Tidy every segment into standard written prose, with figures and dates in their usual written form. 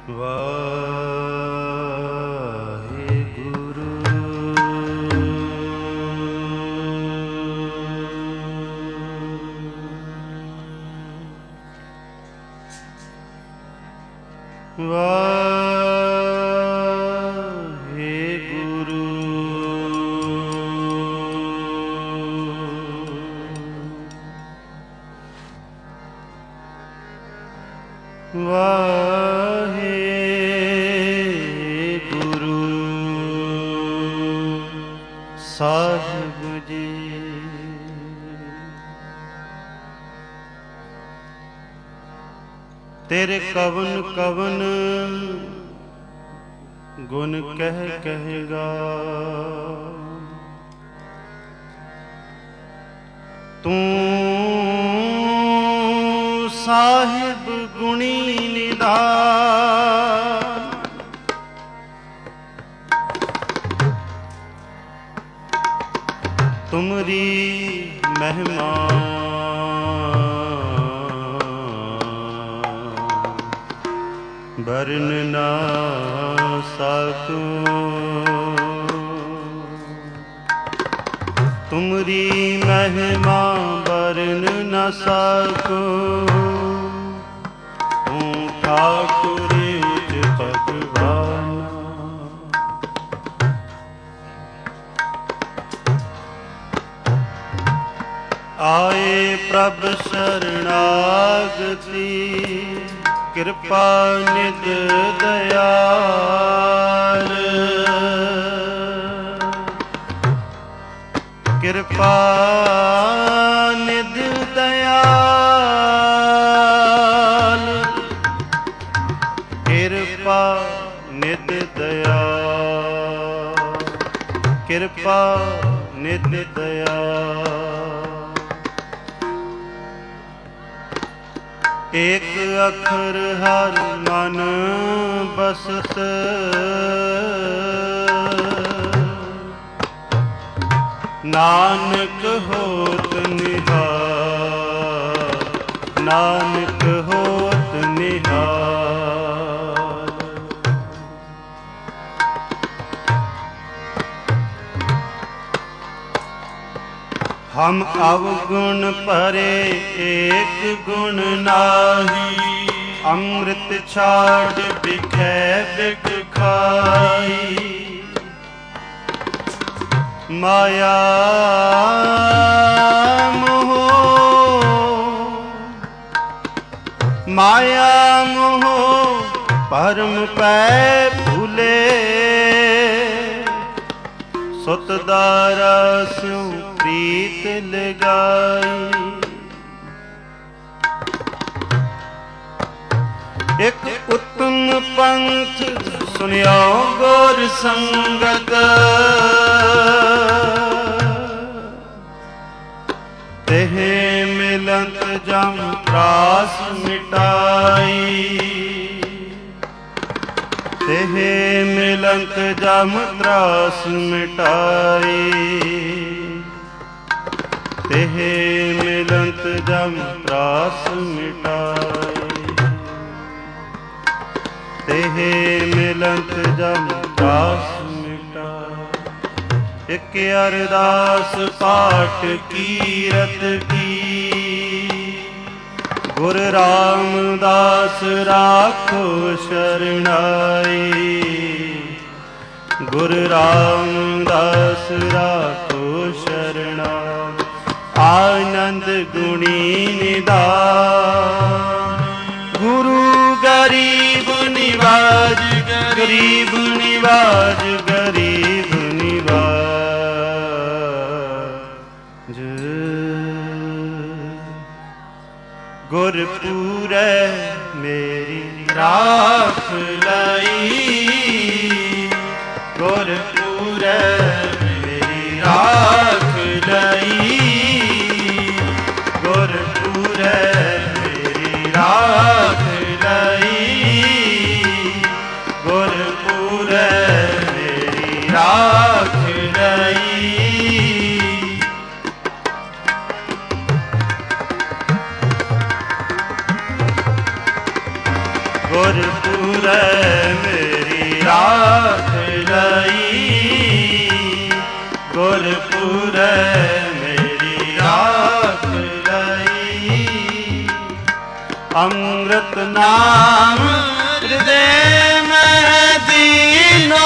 ਵਾਹਿਗੁਰੂ ਵਾਹਿਗੁਰੂ ਵਾਹਿਗੁਰੂ ਸਾਹਿਬ ਜੀ। ਤੇਰੇ ਕਵਨ ਕਵਨ ਗੁਣ ਕਹਿ ਕਹੇਗਾ, ਤੂੰ ਸਾਹਿਬ ਗੁਣੀ ਨਿਧਾਨ। ਤੁਮਰੀ ਮਹਿਮਾ ਬਰਨ ਨਾ ਸਕੂੰ। ਤੁਮਰੀ ਮਹਿਮਾ ਬਰਨ ਨਾ ਸਕੂੰ। ਤੂੰ ਠਾਕੁਰ ਉਚ ਭਗਵਾਨ। ਆਏ ਪ੍ਰਭ ਸ਼ਰਨਾਗਤੀ, ਕਿਰਪਾ ਨਿਧ ਦਇਆਲ। ਕਿਰਪਾ ਨਿਧ ਦਇਆਲ। ਕਿਰਪਾ ਨਿਧ ਦਇਆਲ। ਕਿਰਪਾ ਨਿਧ ਦਇਆਲ। ਏਕ ਅੱਖਰ ਹਰ ਮਨ ਬਸਤ, ਨਾਨਕ ਹੋਤ ਨਿਹਾਲ। ਨਾਨਕ ਹੋਤ ਨਿਹਾਲ। ਹਮ ਅਵਗੁਣ ਭਰੇ ਏਕ ਗੁਣ ਨਾਹੀ। ਅੰਮ੍ਰਿਤ ਛਾੜ ਬਿਖੈ ਬਿਖ ਖਾਈ। ਮਾਇਆ ਮੋਹ ਮਾਇਆ ਮੋਹ ਭਰਮ ਪੈ ਭੁਲੇ। ਸੁਤ ਦਾਰਾ ਸਿਉ ਪ੍ਰੀਤ ਲਗਾਈ। ਇਕ ਉਤਮ ਪੰਥ ਸੁਨਿਓ ਗੁਰ ਸੰਗਤ। ਤਿਹ ਮਿਲੰਤ ਜਮ ਤਰਾਸ ਮਿਟਾਈ। ਤਿਹ ਮਿਲੰਤ ਜਮ ਤਰਾਸ ਮਿਟਾਈ। ਤਿਹ ਮਿਲੰਤ ਜਮ ਤਰਾਸ ਮਿਟਾਈ। ਤਿਹ ਮਿਲੰਤ ਜਮ ਤਰਾਸ ਮਿਟਾਈ। ਇਕ ਅਰਦਾਸ ਪਾਠ ਕੀਰਤ ਕੀ। ਗੁਰ ਰਾਮਦਾਸ ਰਾਖੋ ਸ਼ਰਨਾਈ। ਗੁਰ ਰਾਮਦਾਸ ਰਾਖੋ ਸ਼ਰਨਾਈ। ਆਨੰਦ ਗੁਣੀ ਨਿਧਾਨ। ਗੁਰੂ ਗਰੀਬ ਨਿਵਾਜ। ਗਰੀਬ ਨਿਵਾਜ। ਗਰੀਬ ਨਿਵਾਜ। ਗੁਰਪੂਰੈ ਮੇਰੀ ਰਾਖ ਲਈ। ਗੁਰਪੂਰੈ ਮੇਰੀ ਰਾਖ ਲਈ। ਗੁਰਪੂਰੈ ਮੇਰੀ ਰਾਖ ਲਈ। ਗੁਰਪੂਰੈ ਮੇਰੀ ਰਾਖ ਲਈ। ਗੁਰਪੂਰੈ ਮੇਰੀ ਰਾਖ ਲਈ, ਗੁਰਪੂਰੈ ਮੇਰੀ ਰਾਖ ਲਈ। ਅੰਮ੍ਰਿਤ ਨਾਮ ਹਿਰਦੇ ਮੈਂ ਦੀਨੋ,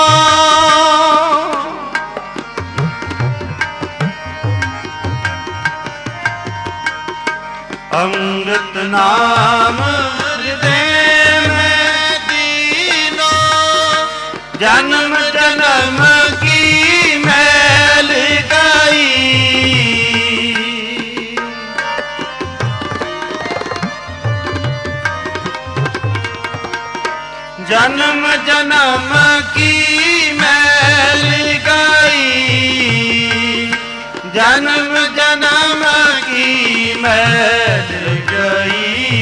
ਅੰਮ੍ਰਿਤ ਨਾਮ ਹਿਰਦੇ ਮੈਂ ਦੀਨੋ, ਜਨਮ ਜਨਮ ਕੀ ਮੈਲ ਗਈ, ਜਨਮ ਜਨਮ ਕੀ ਮੈਲ ਗਈ, ਜਨਮ ਜਨਮ ਕੀ ਮੈਲ ਗਈ।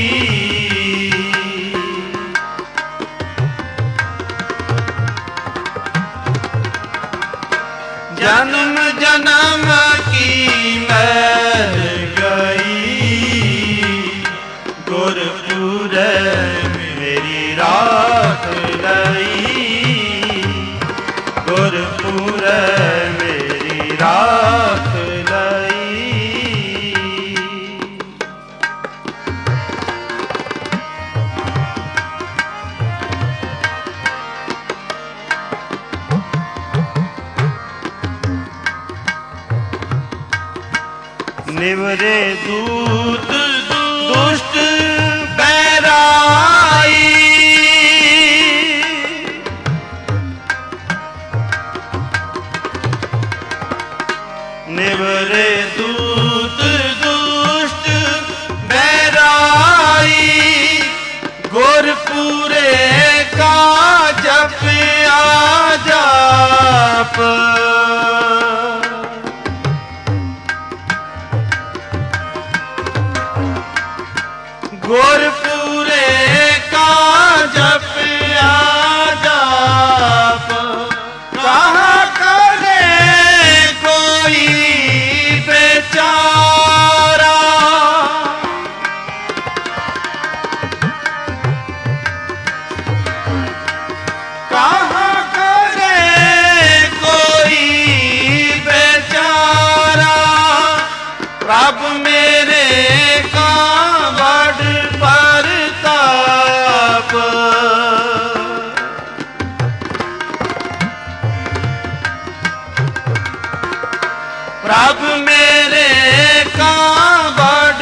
ਜਨਮ ਜਨਮ ਕੀ ਮੈਲ ਗਈ, ਗੁਰਪੂਰੈ ਮੇਰੀ ਰਾਖ ਲਈ, ਗੁਰਪੂਰੈ ਮੇਰੀ ਰਾਖ ਲਈ। ਨਿਵਰੇ ਦੂਤ ਦੁਸ਼ਟ ਬੈਰਾਈ, ਨਿਵਰੇ ਦੂਤ ਦੁਸ਼ਟ ਬੈਰਾਈ, ਗੁਰਪੂਰੇ ਕਾ ਜਪਿਆ ਜਾਪ, ਗੁਰਪੂਰੇ ਕਾ ਜਪਿਆ ਜਾਪ, ਕਹਾ ਕਰੇ ਕੋਈ ਬੇਚਾਰਾ, ਕਹਾ ਕਰੇ ਕੋਈ ਬੇਚਾਰਾ, ਪ੍ਰਭ ਮੇਰੇ ਕਾ ਬੜ ਪਰਤਾਪ, ਪ੍ਰਭ ਮੇਰੇ ਕਾ ਬੜ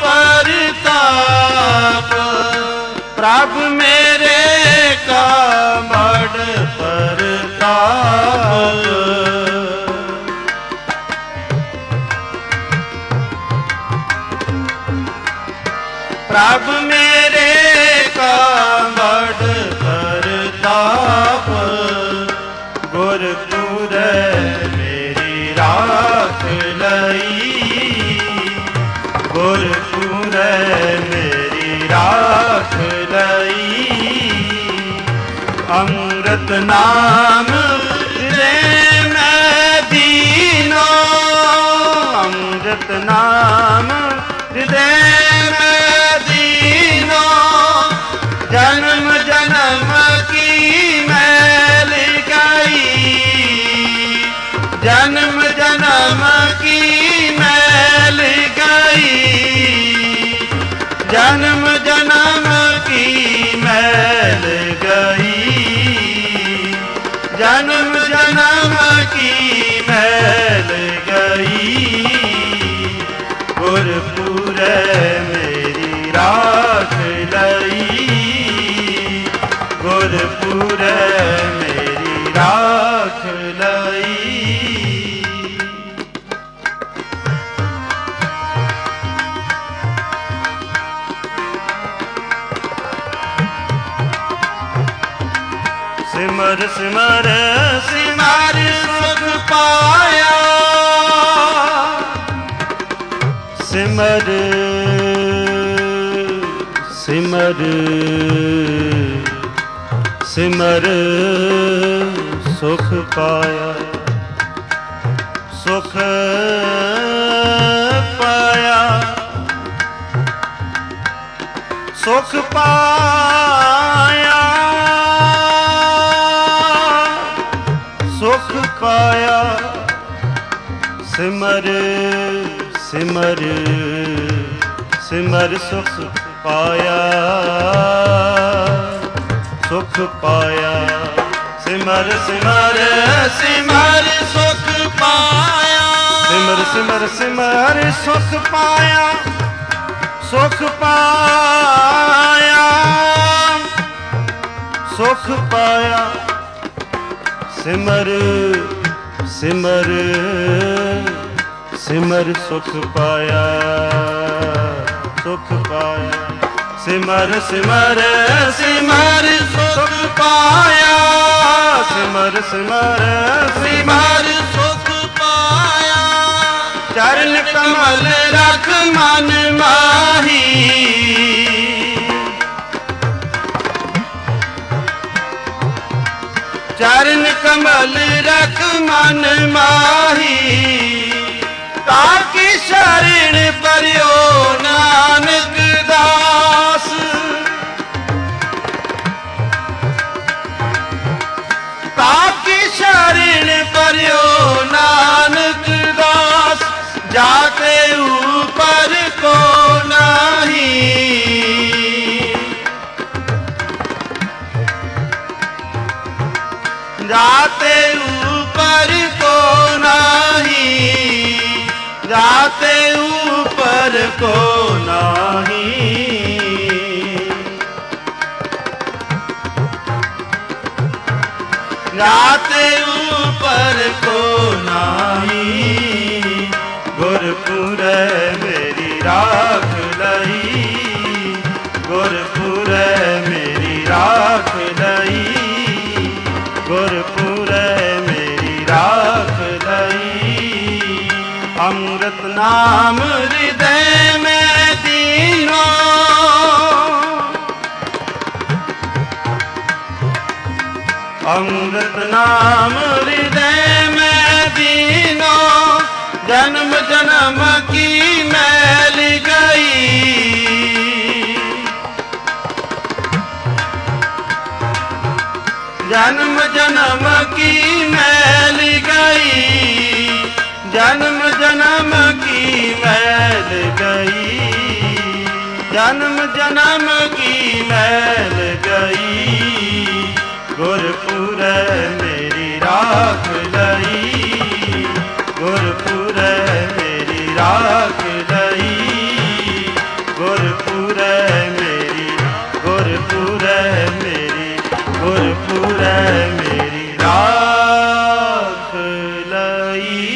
ਪਰਤਾਪ, ਪ੍ਰਭ ਮੇਰੇ ਕਾ ਬੜ ਪਰਤਾਪ। ਪ੍ਰਭ ਮੇਰੇ ਕਾ ਬੜ ਪਰਤਾਪ, ਗੁਰਪੂਰੈ ਮੇਰੀ ਰਾਖ ਲਈ, ਗੁਰਪੂਰੈ ਮੇਰੀ ਰਾਖ ਲਈ। ਅੰਮ੍ਰਿਤ ਨਾਮ ਹਿਰਦੇ ਮੈਂ ਦੀਨੋ, ਅੰਮ੍ਰਿਤ ਨਾਮ ਹਿਰਦੇ ਮੈਂ ਦੀਨੋ, ਜਨਮ ਜਨਮ ਕੀ ਮੈਲ ਗਈ, ਜਨਮ ਜਨਮ ਕੀ ਮੈਲ ਗਈ, ਜਨਮ ਜਨਮ ਕੀ ਮੈਲ ਗਈ, ਜਨਮ ਜਨਮ ਕੀ ਮੈਲ ਗਈ, ਗੁਰਪੂਰੈ ਮੇਰੀ ਰਾਖ ਲਈ, ਗੁਰਪੂਰੈ ਮੇਰੀ ਰਾਖ ਲਈ। ਸਿਮਰ ਸਿਮਰ ਸਿਮਰ ਸੁਖ ਪਾਇਆ, ਸਿਮਰ ਸਿਮਰ ਸਿਮਰ ਸੁਖ ਪਾਇਆ, ਸੁਖ ਪਾਇਆ, सुख पाया, सुख पाया। सिमर सिमर सिमर सुख पाया, सुख पाया। सिमर सिमर सिमर सुख पाया, सिमर सिमर सिमर सुख पाया, सुख पाया, सुख पाया। सिमर सिमर सिमर सुख पाया, सुख पाया। सिमर सिमर सिमर सुख पाया, सिमर सिमर सिमर सुख पाया। चरण कमल रख मन माही, चरण कमल रख मन माही। ताकि शरण पर्यो नानक दास, ताकि शरण पर्यो नानक दास। जाते ऊपर को नहीं, जाते ऊपर को नहीं, जाते ऊपर को नहीं। जाते ऊपर को नहीं। गुरपुर मेरी राख लई, गुरपुर मेरी राख लई, गुरपुर मेरी राख लई। अमृत नाम हृदय में दीनो, अमृत नाम हृदय में दीनो। जन्म जन्म की मैल गई, जन्म जन्म की मैल गई, जन्म जन्म की मैल गई, जन्म जन्म की मैल गई। गुरपुर मेरी राख लई, गुरपुर मेरी राख लई, गुरपुर मेरी, गुरपुर मेरी, गुरपुर मेरी राख लई।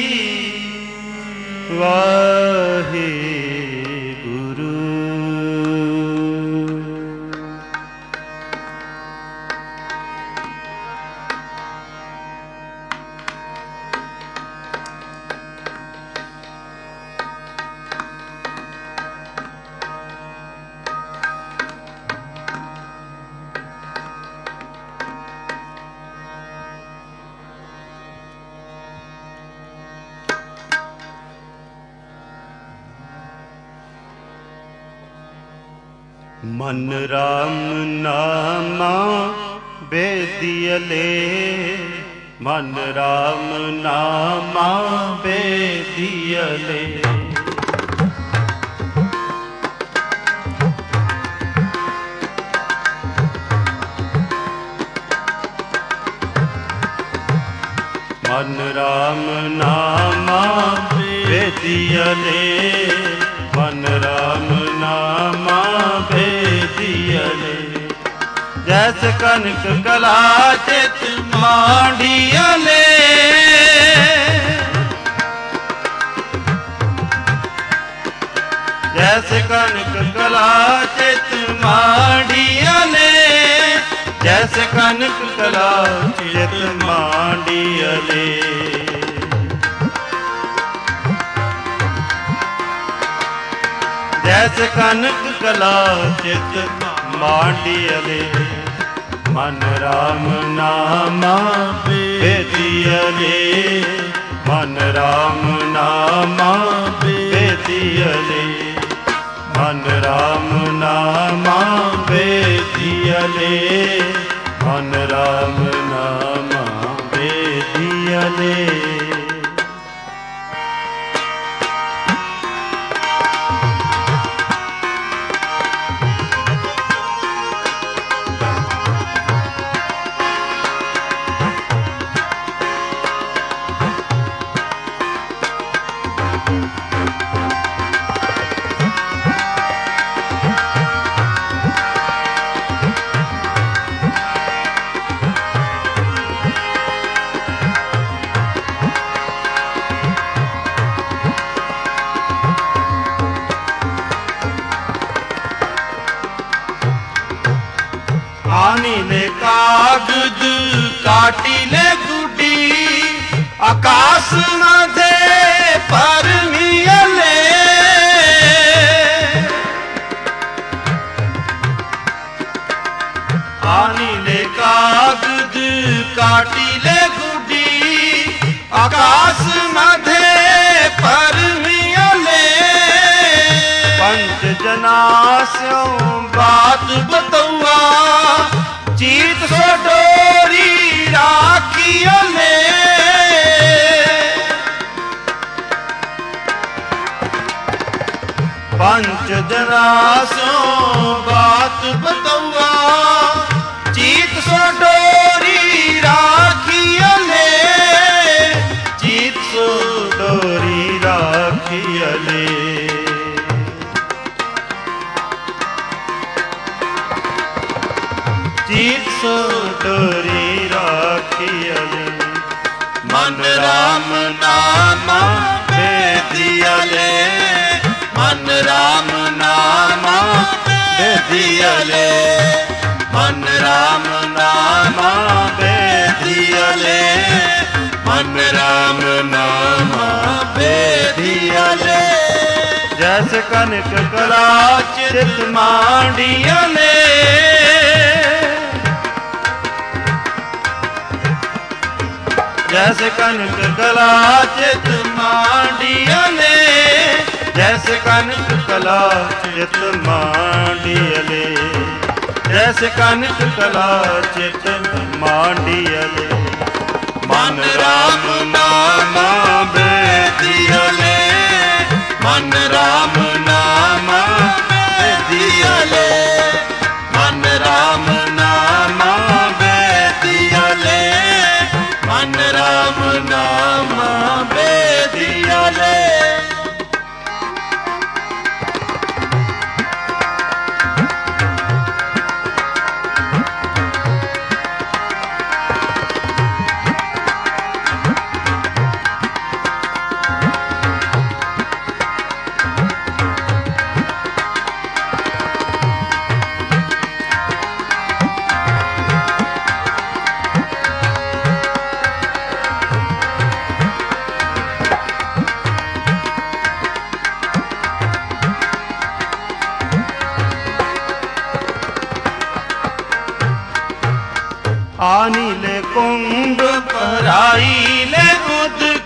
वाहे गुरु। मन राम नामा बेदियले, मन राम नामा बेदियले। मन राम नामा बेदियले, मन राम नामा बेदियले। जैसे कनक कला चित मांडियले, जैसे कनक कला चित मांडियले, जैसे कनक कला चित मांडियले। जैसे कनक कला चित मांडियले। मन राम नामा बेदियले, मन राम नामा बेदियले, मन राम नामा आनिले कागद काटिले गुडी आकाश मध्ये परमियले आनिले कागद काटिले गुडी आकाश मध्ये परमियले पंच जनास्यों बात बतौआ चीत सो डोरी राखियले पंच जनास्यों बात बतौआ चीत सो डोरी राखियले चीत सो डोरी राखियले चीत सो डोरी राखियले मन राम नाम बेदियले मन राम नाम बेदियले मन राम नाम बेदियले मन राम नाम बेदियले जैसे कनक कला चित मांडियले जैसे कनक कला चित मांडियले जैसे कनक कला चित मांडियले जैसे कनक कला चित मांडियले मन राम नाम बेदियले मन राम नाम बेदियले मन राम नाम बेदियले मन राम नाम बेदियले आनिले कुंभ पराइले उदक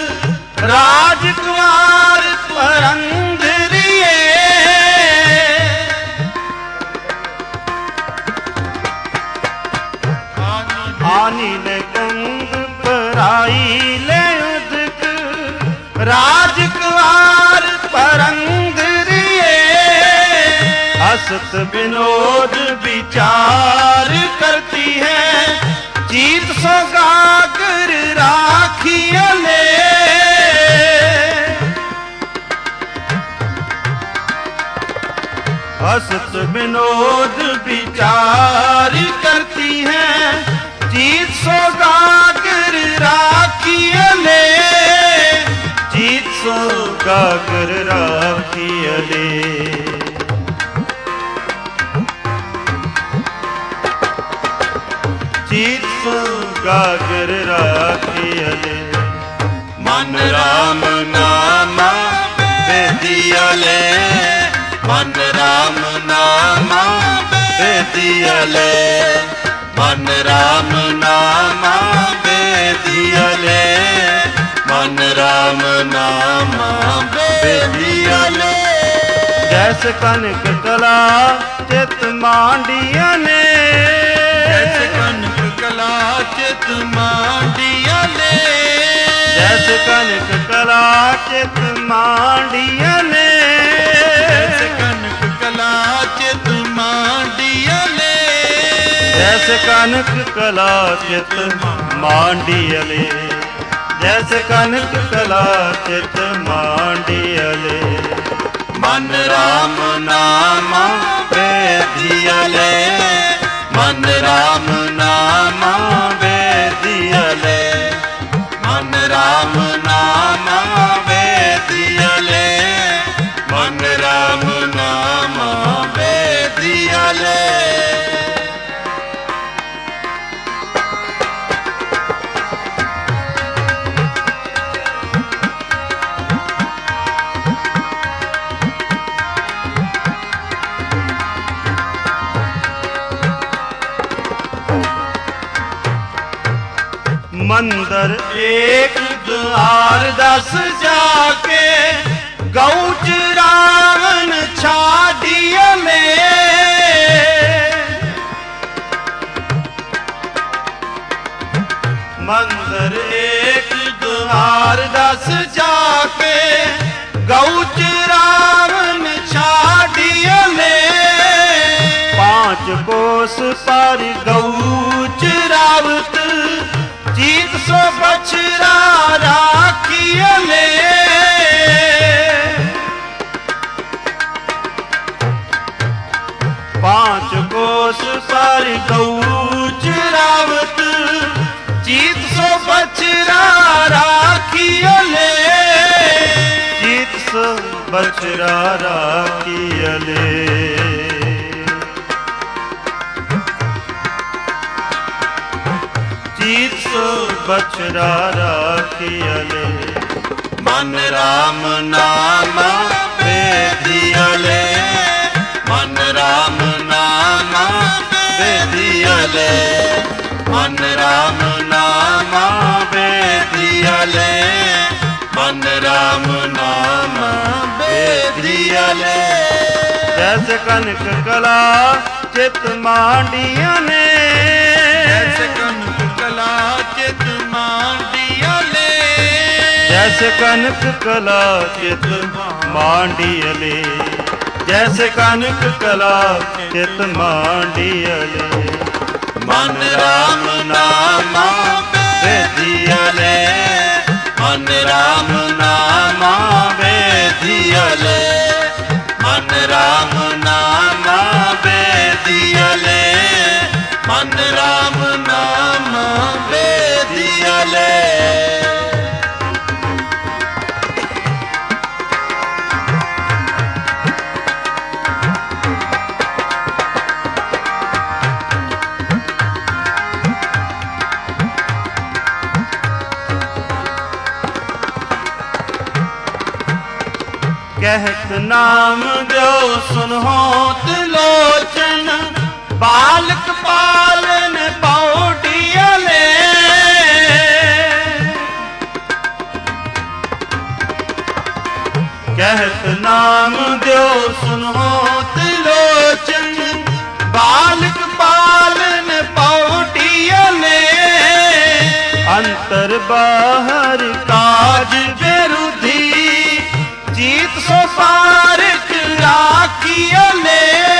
राजकुमार परंधरिये आनिले कुंभ पराइले उदक राजकुमार परंधरिये हसत विनोद विचार करती है चीत सो गागर राखियले हसत विनोद विचार करती है चीत सो गागर राखियले चीत सो गागर राखियले चीत सो गागर राखियले मन राम नाम बेदियले मन राम नाम बेदियले मन राम नाम बेदियले मन राम नाम बेदियले जैसे कनक कला चित मांडियले जैसे कनक कला चित मांडियले जैसे कनक कला चित मांडियले जैसे कनक कला चित मांडियले जैसे कनक कला चित मांडियले जैसे कनक कला चित मांडियले मन राम नाम बेदियले मन राम नाम बेदियले मन राम नाम बेदियले मन राम नाम बेदियले मंदिर एक द्वार 10 जाके गौ चरावन छाडियले। मंदिर एक द्वार 10 जाके गौ चरावन छाडियले। 5 कोस पर गौ चरावत जीत सो बछड़ा राखियले। 5 कोस पर गौ चरावत जीत सो बछड़ा राखियले। जीत सो बछड़ा राखियले। जीत सो बछड़ा राखियले। मन राम नाम बेदियले। मन राम नाम बेदियले। मन राम नाम बेदियले। मन राम नाम बेदियले। जैसे कनक कला चित मांडिया ने। जैसे कनक कला चित मांडियले। जैसे कनक कला चित मांडियले। जैसे कनक कला चित मांडियले। मन राम नाम बेदियले। मन राम नाम बेदियले। मन राम नाम बेदियले। मन राम नाम बेदियले। कहत नाम दो सुनहोत लोचन। बालक पालन पौडियले। कहत नाम दो सुनहोत लोचन। बालक पालन पौडियले। अंतर बाहर काज विरुद्धि जीत सो पारक राखियले।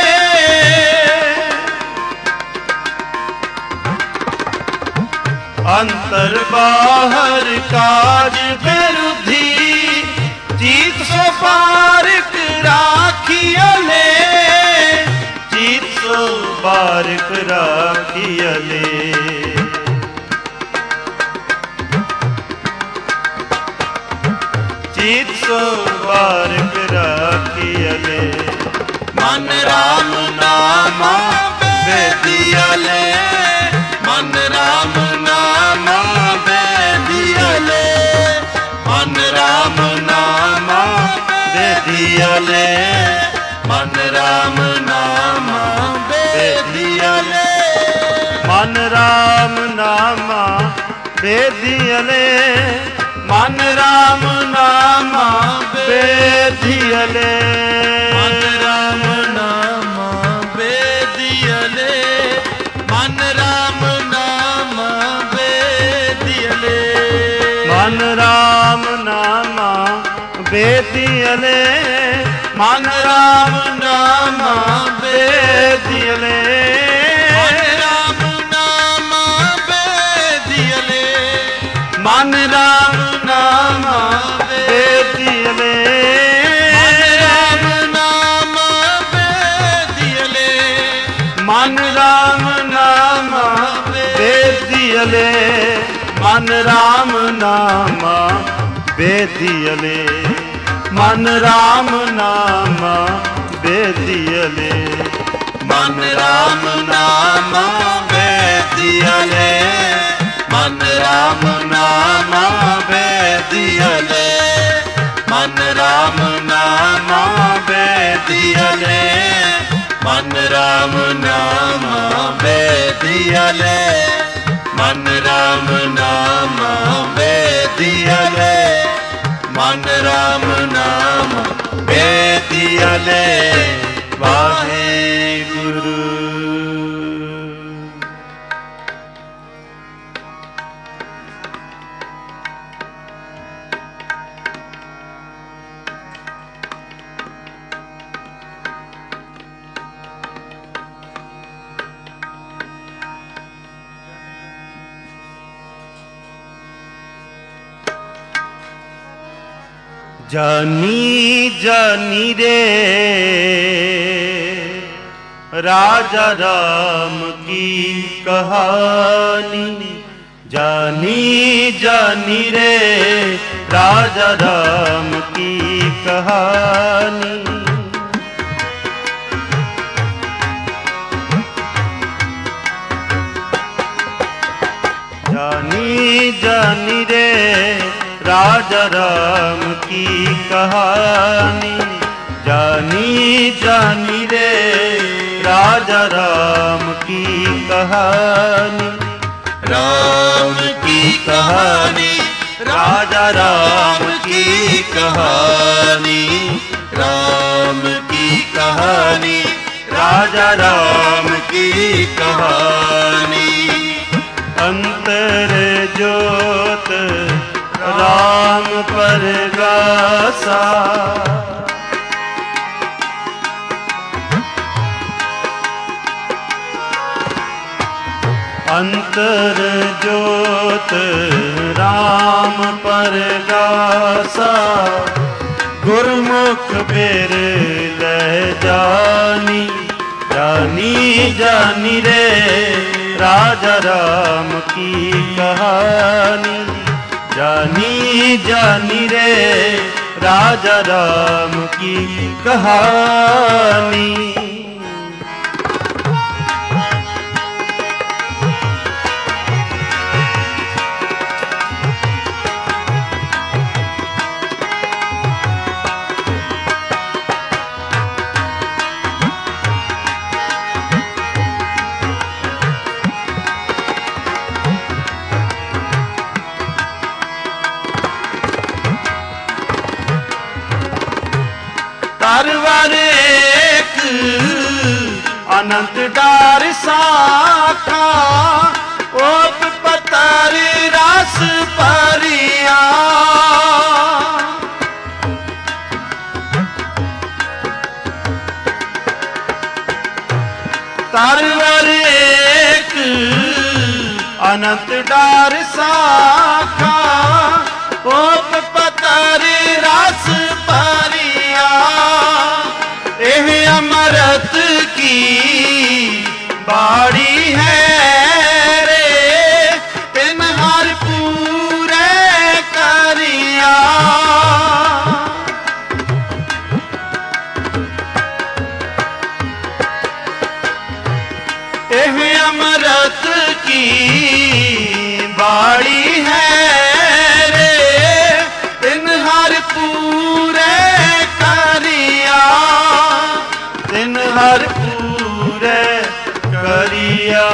अंतर बाहर काज विरुद्धि जीत सो पारक राखियले। जीत सो पारक राखियले। जीत सो पारक राखियले। मन राम नाम बेदियले। मन राम नाम बेदियले। मन राम नाम बेदियले। मन राम नाम बेदियले। मन राम नाम बेदियले। मन राम नाम बेदियले। मन राम नाम बेदियले। मन राम नाम बेदियले। मन राम नाम बेदियले। मन राम नाम बेदियले। मन राम नाम बेदियले। मन राम नाम बेदियले। मन राम नाम बेदियले। मन राम नाम बेदियले। मन राम नाम बेदियले। मन राम नाम बेदियले। मन राम नाम बेदियले। मन राम नाम बेदियले। मन राम राम नाम बेदियले, मन राम नाम बेदियले, वाहेगुरु। जानी जानी रे राजा राम की कहानी, जानी जानी रे राजा राम की कहानी। जानी जानी रे राजा राम की कहानी, जानी जानी रे राजा राम की कहानी। राम की कहानी, राजा राम की कहानी, राम की कहानी, राजा राम की कहानी। अंतर ज्योत राम परगासा, अंतर ज्योत राम परगासा, गुरमुख बेर ले जानी, जानी जानी रे राजा राम की कहानी, जानी जानी रे राजा राम की कहानी। तरवर एक अनंत डार साखा, ओप पतर रस परिया। तरवर एक अनंत डार साखा, ओप पतर रस परिया। एह अमृत की बाड़ी है रे, तिन हर पूरे करिया। एह अमृत की बाड़ी है रे, तिन हर पूरे करिया, तिन हर पूरे करिया।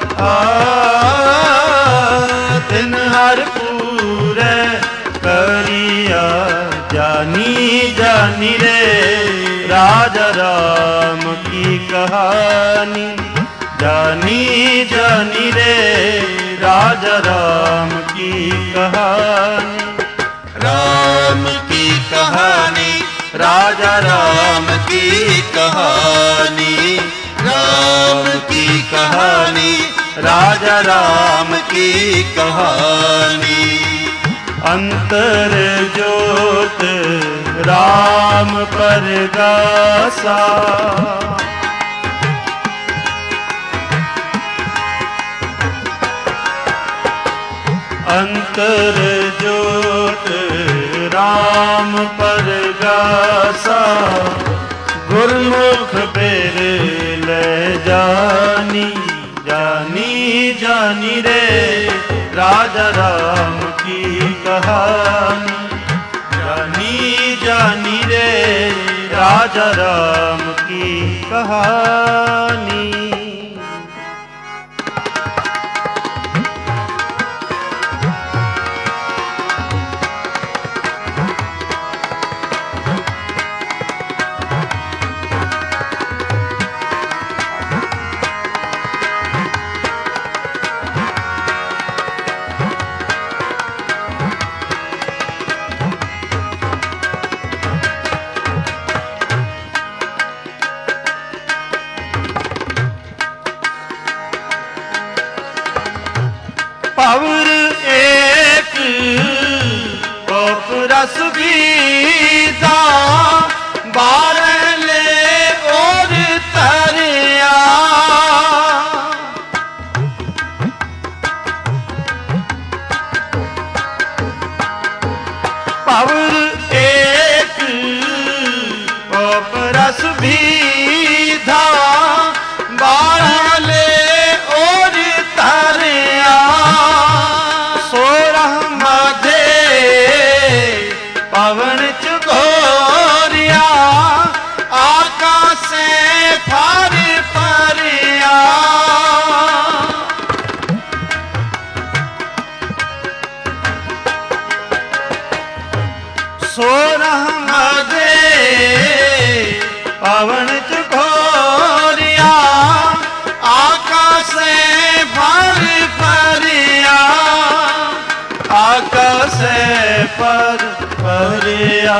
तिन हर पूरे करिया, जानी जानी रे राजा राम की कहानी, जानी जानी रे राजा राम की कहानी। राम की कहानी, राजा राम की कहानी, राम की कहानी, राजा राम की कहानी। अंतर ज्योत राम परगासा, अंतर ज्योत राम परगासा, गुरमुख बेर ले जानी, जानी जानी रे राजा राम की कहानी, जानी जानी रे राजा राम की कहानी। और एक कोप रस बीजा, बारह ले और तरिया। और एक कोप रस बीधा, बारह ले और तरिया। सोरह मधे पवन चुगोरिया, आकाश से फार परिया। सोरह मधे पवन चुगोरिया, आकाश से फार परिया। आकाश से पर परिया,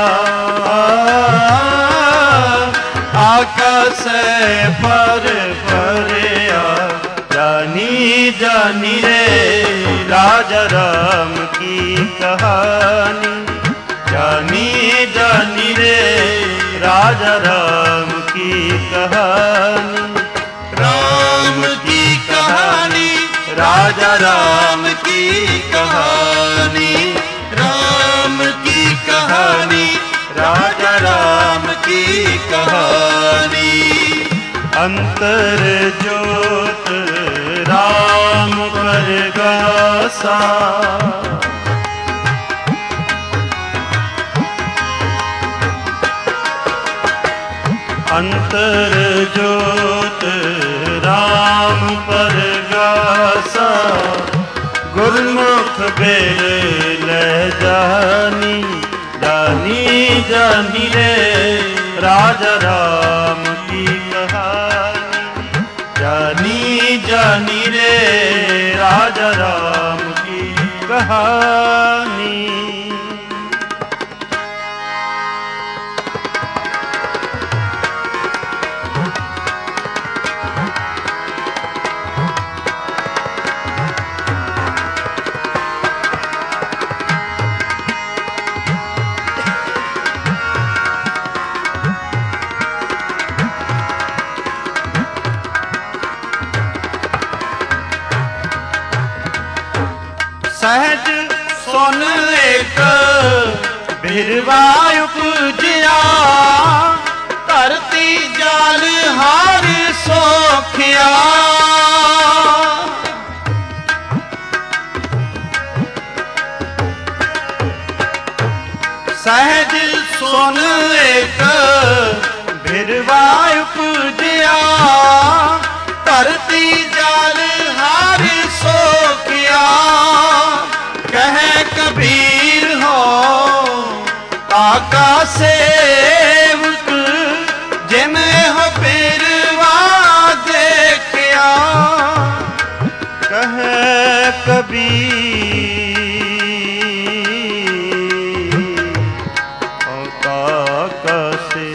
आकाश से पर परिया। जानी जानी रे राजा राम की कहानी, जानी जानी रे राजा राम की कहानी। राम की कहानी, राजा राम की कहानी, राम की कहानी, राजा राम की कहानी। अंतर ज्योत राम परगासा, अंतर ज्योत राम परगासा। गुरमुख बेर ले जानी, जानी जानी रे राजा राम की कहानी। जानी जानी रे राजा राम की कहानी। सहज सोन एक बिरवा उपजिया, धरती जाल हार सोखिया। सहज सोन एक बिरवा उपजिया, धरती जाल हार सोखिया। कह कबीर हो काका सेवक, जिन्हें हो बिरवा देखिया। कह कबीर हो काका से,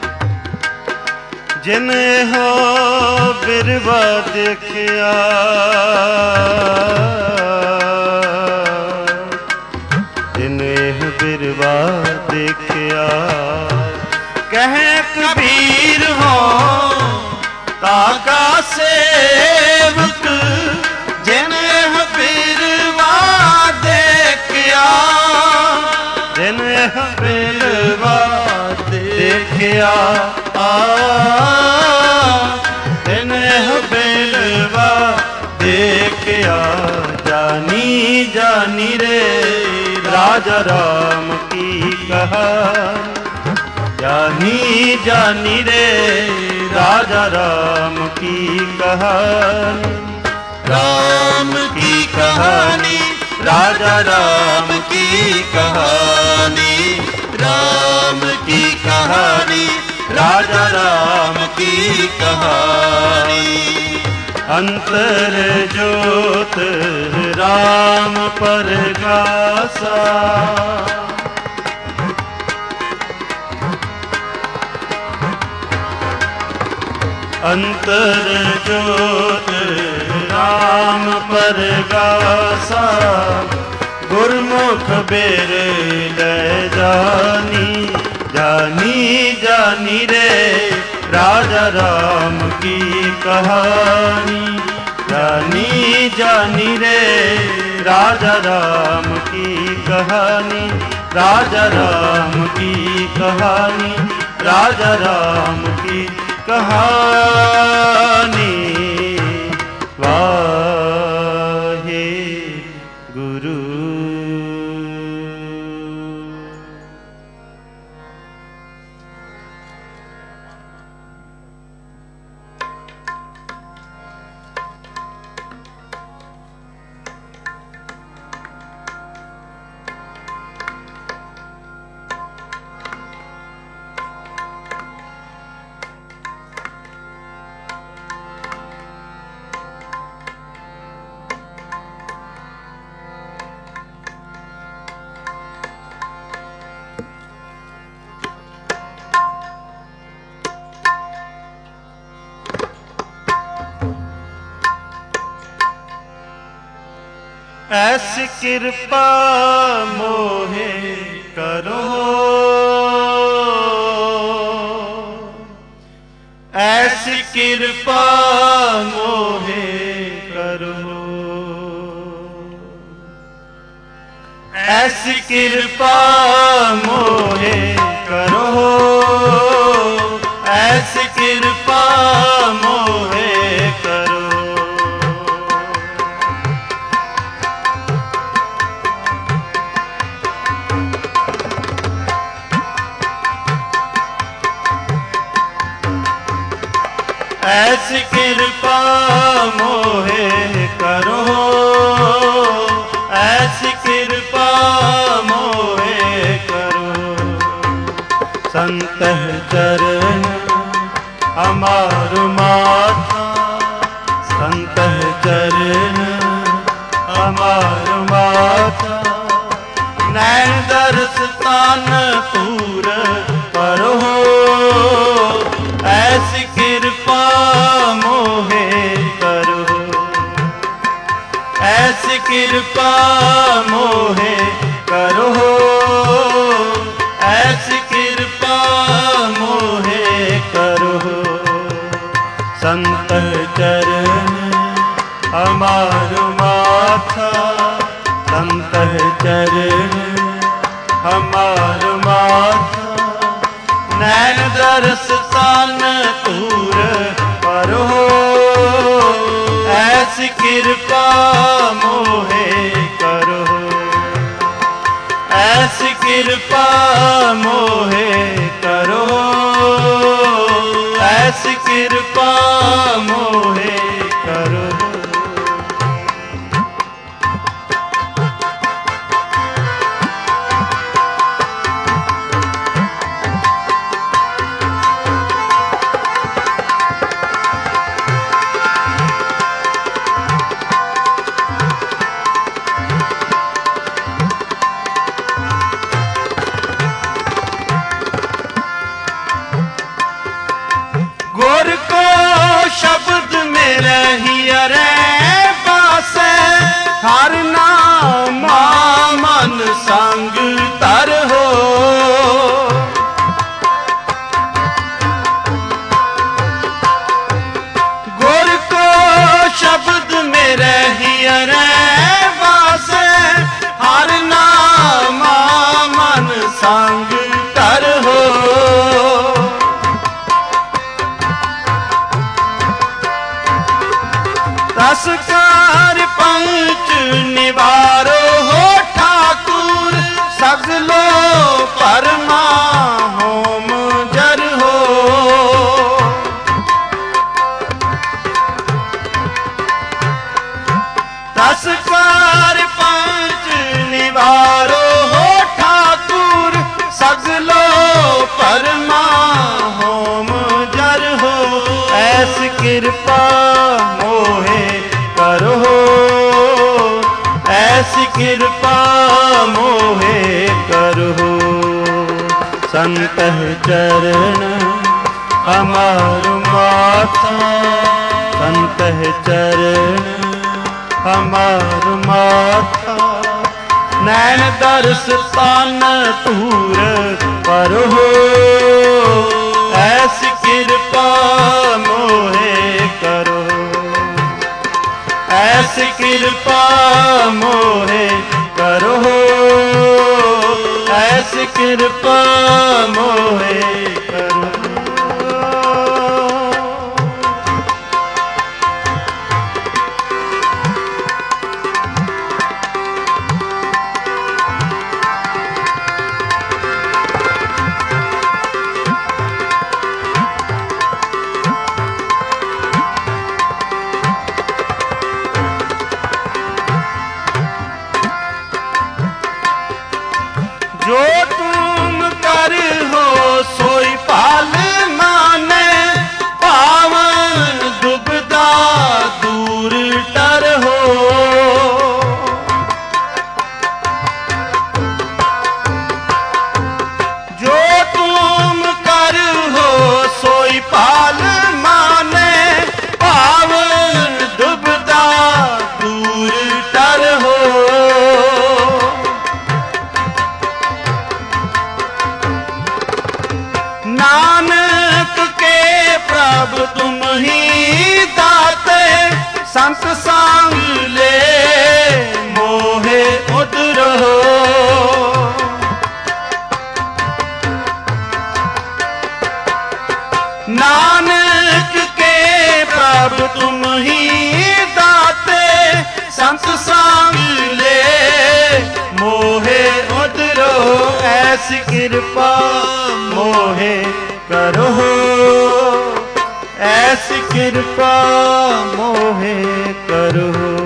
जिन्हें हो बिरवा देखिया। बिरवा देखिया। कह कबीर हो काका सेवक, जिन्हें बिरवा देखिया। जिन्हें बिरवा देखिया, जिन्हें बिरवा देखिया। जानी जानी रे राजा राम की कहानी, जानी जानी रे राजा राम की कहानी। राम की कहानी, राजा राम की कहानी, राम की कहानी, राजा राम की कहानी। अंतर ज्योत राम परगासा, अंतर ज्योत राम पर गासा गुरमुख बेर ले जानी जानी जानी रे राजा राम की कहानी जानी जानी रे राजा राम की कहानी राजा राम की कहानी राजा राम की कहानी वाहे गुरु। ऐसी कृपा मोहे करो ऐसी कृपा मोहे करो ऐसी कृपा मोहे करो ऐसी कृपा मोहे करो ऐसी कृपा मोहे करो ऐसी कृपा मोहे करो संत चरण हमार माथा संत चरण हमार माथा नैन दर्श तान पूर करो ऐसी कृपा मोहे करो ऐसी कृपा मोहे करो ऐसी कृपा मोहे करो संत चरण हमार माथा संत चरण हमार माथा नैन दर्श तान तूर करो ऐसी कृपा मोहे करो ऐसी कृपा मोहे करो ऐसी कृपा मोहे करो शब्द मेरे हियरे पासे हर नाम मन संग तर हो गुर को शब्द मेरे हियरे पासे हर नाम मन संग तर हो दसकार पंच निवारो हो ठाकुर सगलो परमा होम जर हो दसकार पंच निवारो हो ठाकुर सगलो परमा होम जर हो ऐसी कृपा मोहे करो ऐसी कृपा मोहे करो संत चरण हमार माथा संत चरण हमार माथा। नैन दर्श तान तूर पर हो, ऐसी कृपा मोहे करो। ऐसी कृपा मोहे करो, ऐसी कृपा मोहे करो। जो तुम कर हो सोई पाल माने, पावन दुबदा दूर टर हो। जो तुम कर हो सोई पाल माने, पावन दुबदा दूर टर हो। नानक के प्रभु तुम ही दाते, संत संग ले मोहे उधरो। नानक के प्रभु तुम ही दाते, संत संग ले मोहे उधरो। ऐसी कृपा मोहे करो, ऐसी कृपा मोहे करो।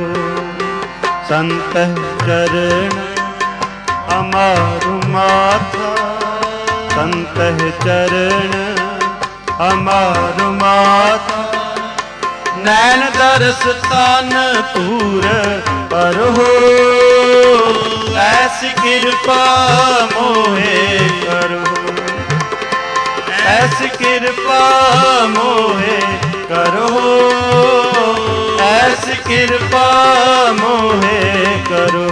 संत चरण हमारू माथा, संत चरण हमारू माथा। नैन दर्श तान तूर पर हो, ऐसी कृपा मोहे करो। ऐसी कृपा मोहे करो, ऐसी कृपा मोहे करो।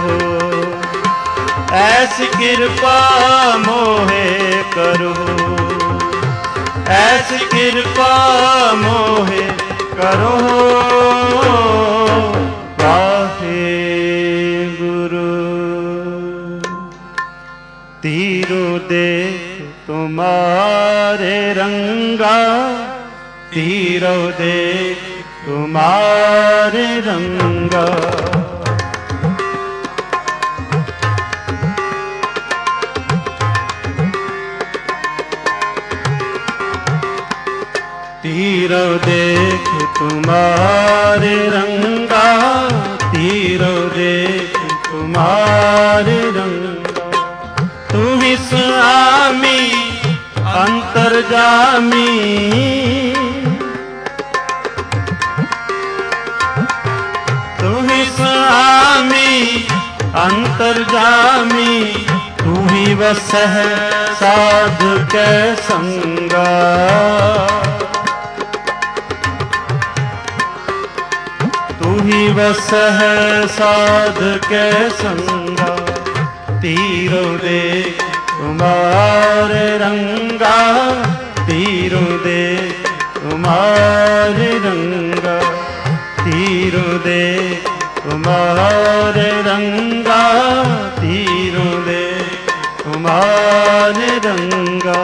ऐसी कृपा मोहे करो, ऐसी कृपा मोहे करो। वाहे गुरु तीरो देख तुम्हारे रंगा, तीरो देख तुम्हारे रंगा। तीरो देख तुम्हारे रंगा, तीरो देख तुम्हारे रंगा। तू ही स्वामी अंतर्जामी, तू ही स्वामी अंतर्जामी। तू ही वसह साधु के संगा, तू ही वसह साधु के संगा। तीरो देख तुम्हारे रंगा, तीरो देख तुम्हारे रंगा। तीरो देख तुम्हारे रंगा, तीरो देख तुम्हारे रंगा।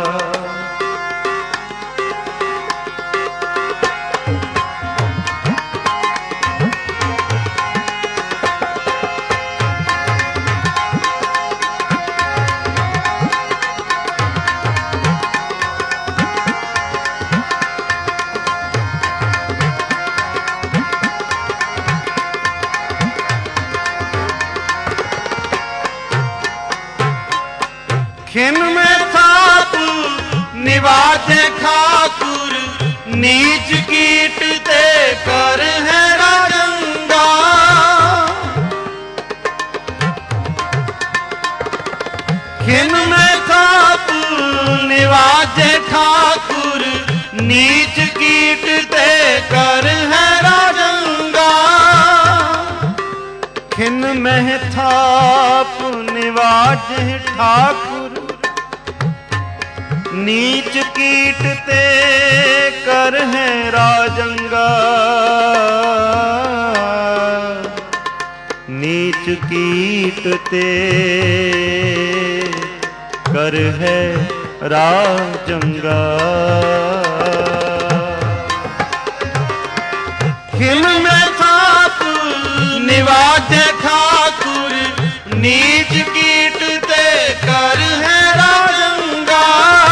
खिन में थाप निवाजे ठाकुर, नीच कीट ते कर है राजंगा। खिन में थाप निवाजे ठाकुर, नीच कीट ते कर है राजंगा। खिन मह थाप निवाजे ठाकुर, नीच कीट ते कर है राजंगा। नीच कीट ते कर है राजंगा। खिल में थाप निवाजे ठाकुर, नीच कीट ते कर है राजंगा।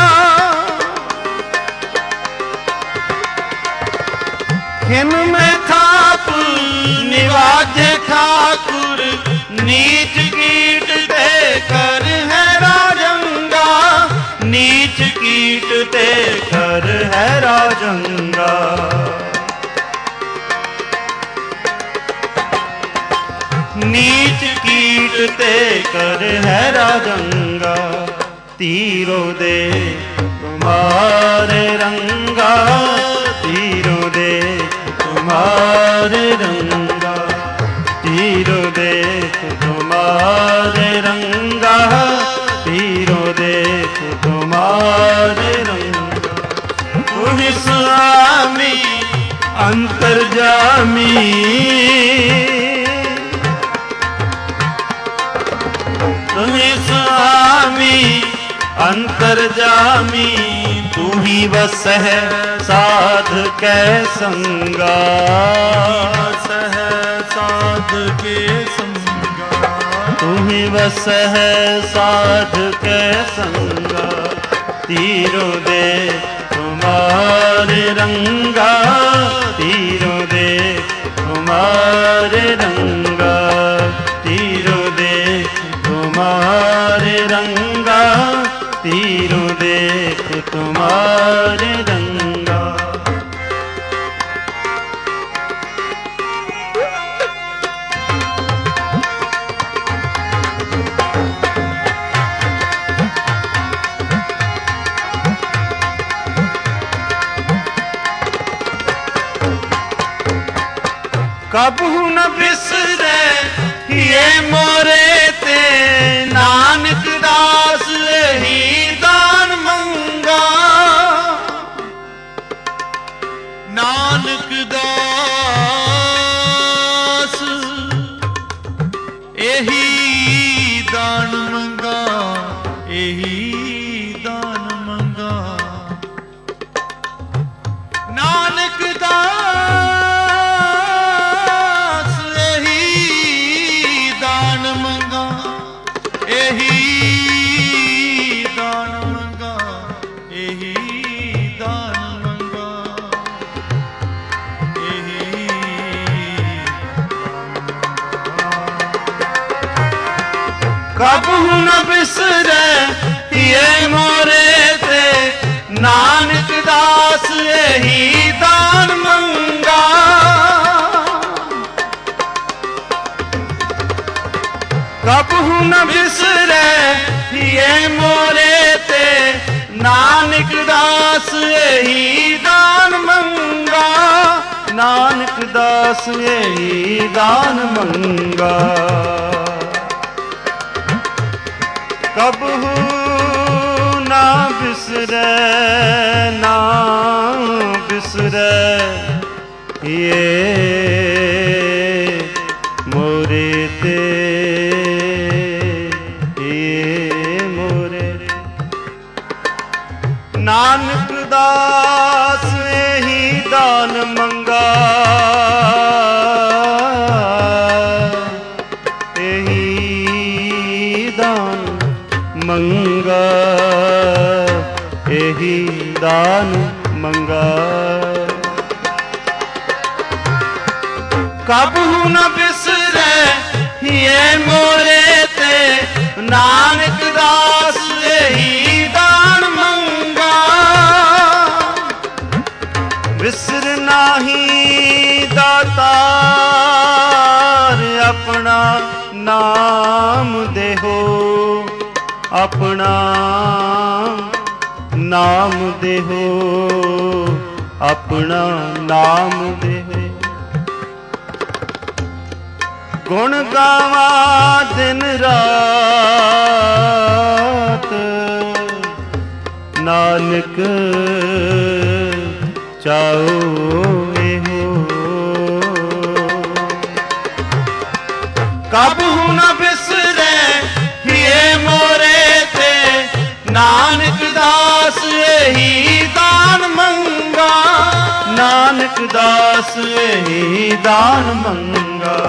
खिन में थाप निवाजे ठाकुर, नीच कीट ते कर है राजंगा। नीच कीट ते कर है राजंगा। नीच कीट ते कर है राजंगा। तीरो दे तुम्हारे रंगा, तीरो दे तुम्हारे रंगा, तीरो दे तुम्हारे रंगा, तीरो दे तुम्हारे रंगा। तुहि स्वामी अंतर्जामी, तुहि स्वामी अंतर्जामी, तू ही बस है साध कै संगा। बस है साध के संगा, तू ही बस है साध कै संगा। तीरो दे तुम्हारे रंगा, तीरो दे तुम्हारे रंगा, तीरो दे तुम्हारे रंगा, तीरो देख तुम्हारे रंगा। कबहू न बिसरे ये मोरे ते, नानक दास ही दान मंगा। नानक दास एही दान मंगा, एही दान मंगा। नानक दास एही दान मंगा, एही दान मंगा, एही दान मंगा, एही कबहू न बिसरे ये मोरे ते, नानक दास यही दान मंगा। कबहू न बिसरे ये मोरे ते, नानक दास यही दान मंगा। नानक दास यही दान मंगा। कबहू ना बिसरे, ना बिसरे ये मोरे ते, ये मोरे। नानक दास यही दान मंगा, यही दान मंगा, यही दान मंगा। कबहू न बिसरे ये मोरे ते, नानक दास यही दान मंगा। बिसर नाही दातार अपना नाम देहो, अपना नाम देहो, अपना नाम देहो। ਗੁਣ ਗਾਵਾਂ ਦਿਨ ਰਾਤ, ਨਾਨਕ ਚਾਉ ਇਹੋ। ਕਬਹੂ ਨ ਬਿਸਰੈ ਹੀਏ ਮੋਰੇ ਤੇ, ਨਾਨਕ ਦਾਸ ਇਹੀ ਦਾਨ ਮੰਗਾ, ਨਾਨਕ ਦਾਸ ਇਹੀ ਦਾਨ ਮੰਗਾ।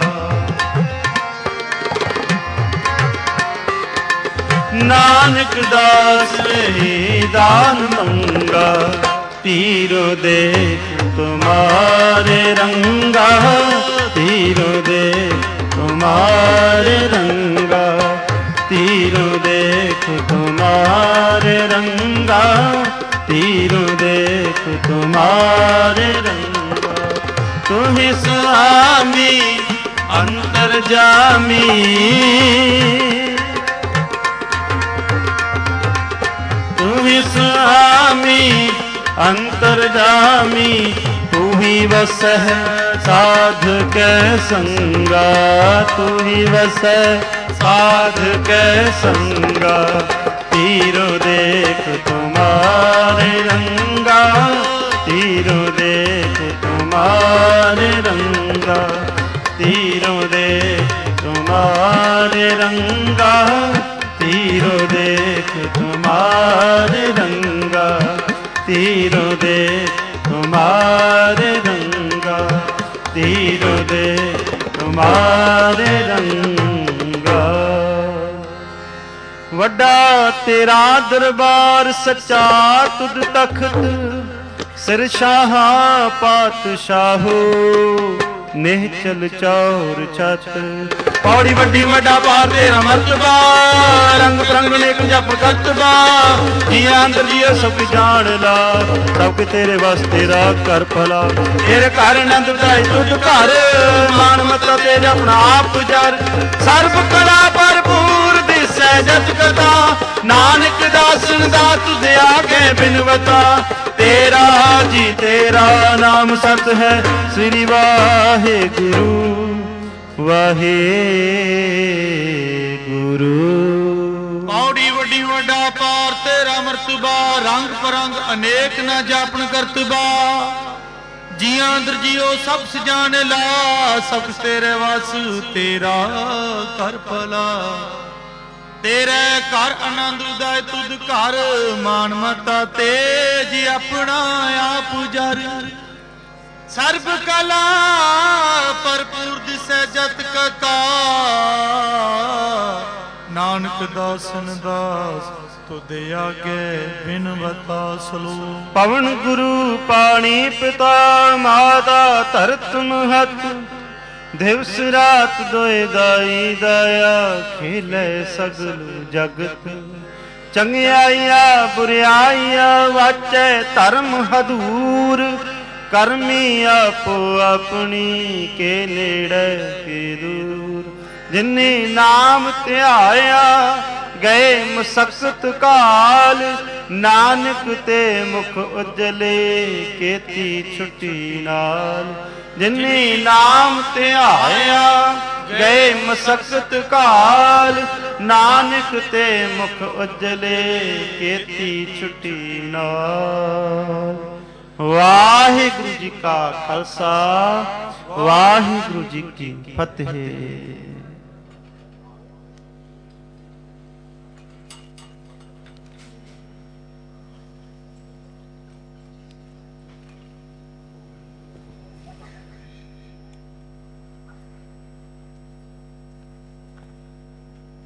ਨਾਨਕ ਦਾਸ ਇਹੀ ਦਾਨ ਮੰਗਾ, तीरो देख तुम्हारे रंगा, तीरो देख तुम्हारे रंगा, तीरो देख तुम्हारे रंगा, तीरो देख तुम्हारे रंगा। तुम्ही स्वामी अंतर्जामी, तुम्ही स्वामी अंतर्जामी, तू ही वसह साध कै संगा, तू ही वसह साध कै संगा। तीरो देख तुम्हारे रंगा, तीरो देख तुम्हारे रंगा, तीरो देख तुम्हारे रंगा, तीरो देख तुम्हारे रंगा, तीरो देख तुम्हारे रंगा, तीरो देख तुम्हारे रंगा। वड्डा तेरा दरबार सच्चा तुद तख्त, सिर शाहा पातशाहो, निहचल चौर छत। पौड़ी वड्डी वड्डा पार तेरा मर्तबा, रंग परंग नेक जप कतबा। जिया अंदर जिया सब जान ला, सब तेरे वास्ते तेरा कर भला। तेरे घर नंद बधाई तुद घर, मान मता तेरे अपना आप गुजार। सर्व कला भरपूर दिसै जत कथा, नानक दासन दा तुझे आगे बिनवता। तेरा जी तेरा नाम सत है, श्री वाहे गुरु वाहे गुरु। पौड़ी वड्डी वड्डा पार तेरा मर्तबा, रंग परंग अनेक न जापन करतबा। जिया अंदर जियो सब सजाने ला, सब तेरे वास तेरा कर भला। तेरे घर आनंद उदय तुद घर, मान मता तेज अपना आप जर। सर्ब कला भरपूर दिसै जत कका, नानक दासन दास तुदे आगे बिनवता सलो। पवन गुरु पानी पिता, माता धरत महत। दिवस रात दोए दाई दाया, खेले सगल जगत। चंगियाइया बुरियाइया वाचै धर्म हदूर। करमी आपो अपनी के नेड़े के दूर। जिन्नी नाम ध्याया गए मसकत काल, नानक ते मुख उजले केती छुट्टी नाल। जिन्नी नाम ध्याया गए मसकत काल, नानक ते मुख उजले केती छुट्टी नाल। वाहिगुरु जी का खालसा, वाहिगुरु जी की फतेह।